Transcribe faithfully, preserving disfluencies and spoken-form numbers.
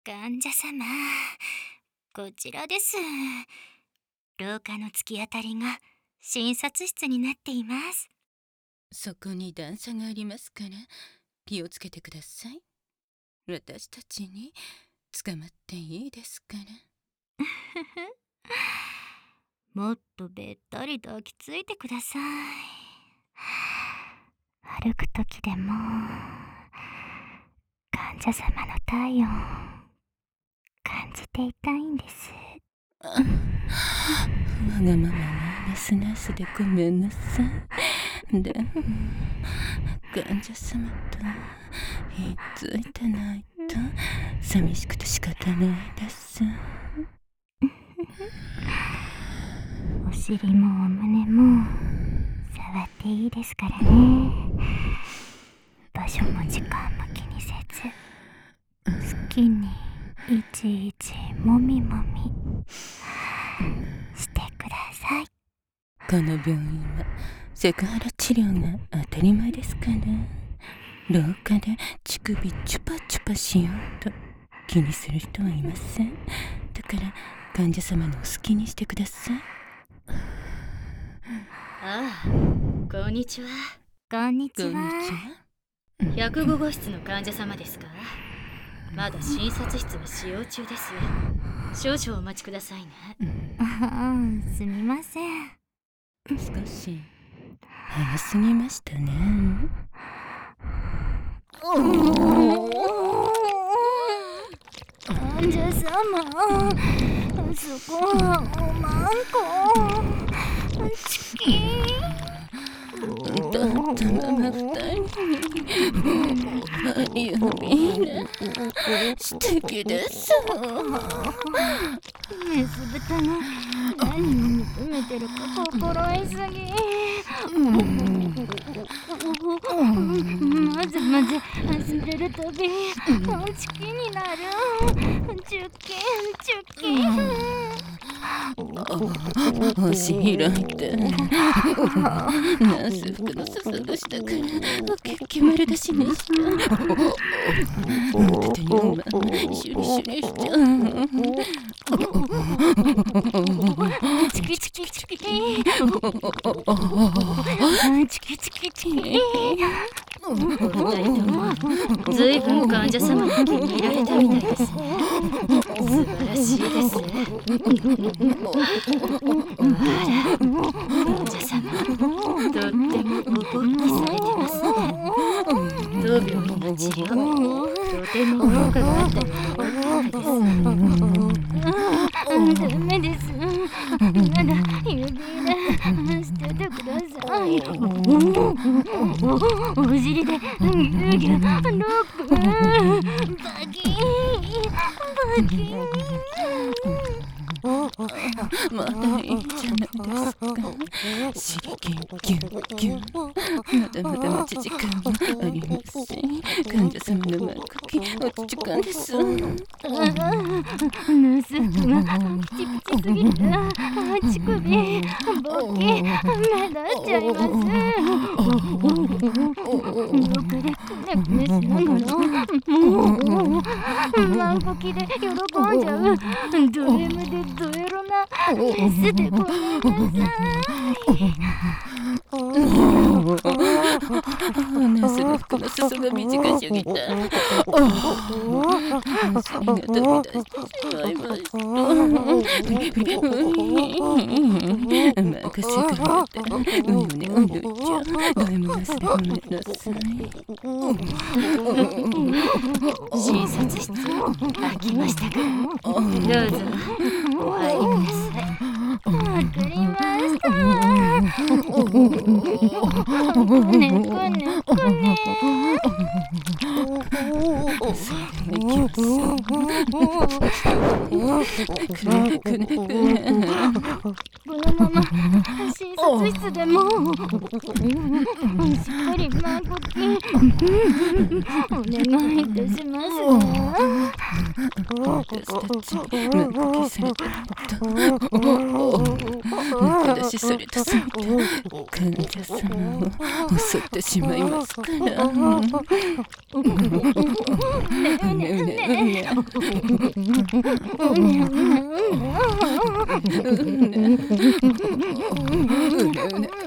患者様、こちらです。廊下の突き当たりが診察室になっています。 そこに段差がありますから気をつけてください。私たちに捕まっていいですから。 もっとべったりと抱きついてください。歩くときでも患者様の体温感じていたいんです。 わがままなナスナスでごめんなさい。でも患者様とひっついてないと寂しくて仕方ないです。 お尻もお胸も触っていいですからね。場所も時間も気にせず好きにいちいちもみもみしてください。 この病院はセクハラ治療が当たり前ですから、廊下で乳首チュパチュパしようと気にする人はいません。だから患者様のお好きにしてください。 ああ、こんにちは。 こんにちは。 こんにちは。 ひゃくごご室の患者様ですか？まだ診察室は使用中です。少々お待ちくださいね。 ああ、すみません。 少し早すぎましたね。 患者様、そこはおまんこ。チキン。 だったまま二人指ね、素敵です。 メス豚が何を求めてるか心得すぎ。まずまず触れるたびチキンになる。チュキンチュキン。 足開いてナース服のすすぐ下からけ決まり出しにした。手におまシュリシュリしちゃう。 チキチキチキチキチキチキ。 お二人ともずいぶん患者様に気に入られたみたいですね。素晴らしいです。あら、患者様、とってもお勃起されてますね。当病院の治療、とても効果があったようです。 ダメです。まだ指で捨ててください。お尻でギュギュロック。バキーンバキーン。 まだいいじゃないですか。刺激ギュンギュン。まだまだ待ち時間もありますし、患者様の満腹期お時間です。 ヌース服がピチピチすぎて乳首勃起目立っちゃいます。どこでくねくねしながら満腹期で喜んじゃうド M でドエロなメスでごめんなさい。 ナスの服の裾が短すぎた。足が飛び出してしまいました。任せてくれてうよねうよちゃん、ド M ナスでごめんなさい。 診察室開きましたから、どうぞお入りください。 わかりました。くねくねくね。 いきます。くねくねくね。 このまま診察室でもしっかり満腹期お願いいたします。 私たち満腹期されたと中出しされたせいで患者様を襲ってしまいますから。うねうねうね